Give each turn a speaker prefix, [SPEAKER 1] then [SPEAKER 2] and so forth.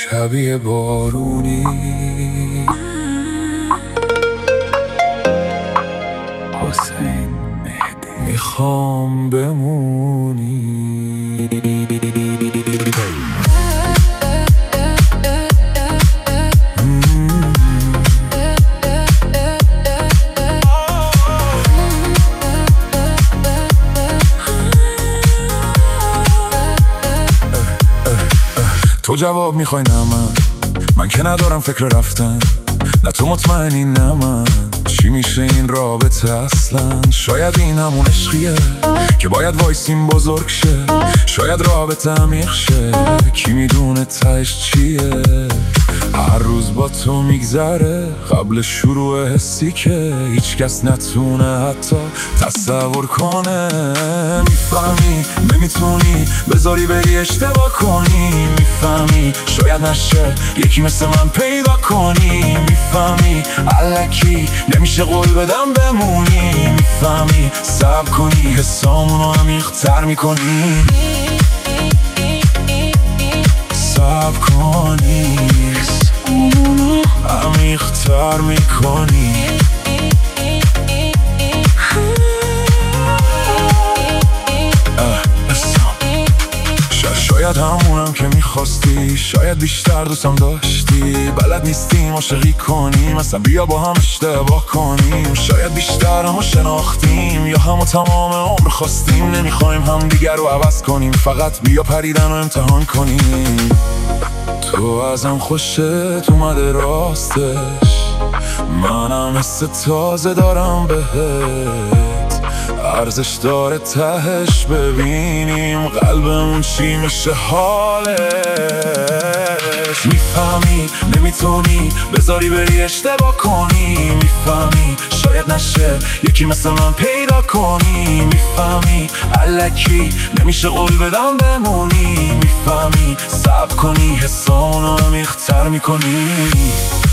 [SPEAKER 1] شبیه بارونی حسین مهدی میخوام بمونی. تو جواب میخوای نه من که ندارم فکر رفتن، نه تو مطمئنی نه من. چی میشه این رابطه اصلا؟ شاید این همون عشقیه که باید وایسیم بزرگ شه، شاید رابطه عمیق شه، کی میدونه تهش چیه. هر روز با تو میگذره قبل شروع حسی که هیچ کس نتونه حتی تصور کنه. میفهمی نمیتونی بذاری بری اشتباه کنی، میفهمی شاید نشه یکی مثل من پیدا کنی، میفهمی الکی نمیشه قول بدم بمونی، میفهمی صبر کنی حسامونو عمیق‌تر میکنی، صبر کنی عمیق‌تر میکنی. شاید همونم که میخواستی، شاید بیشتر دوستم داشتی، بلد نیستیم عاشقی کنیم، اصلا بیا با هم اشتباه کنیم. شاید بیشتر همو شناختیم یا همو تمام عمر خواستیم، نمیخوایم هم دیگر رو عوض کنیم، فقط بیا پریدن رو امتحان کنیم. تو ازم خوشت اومده راستش، منم حس تازه دارم بهت، ارزش داره تهش ببینیم قلبمون چی میشه حالش. میفهمی نمیتونی بذاری بری اشتباه کنی، میفهمی شاید نشه یکی مثل من پیدا کنی، میفهمی الکی نمیشه قول بدم بمونی، میفهمی صبر کنی حسامونو عمیق‌تر میکنی.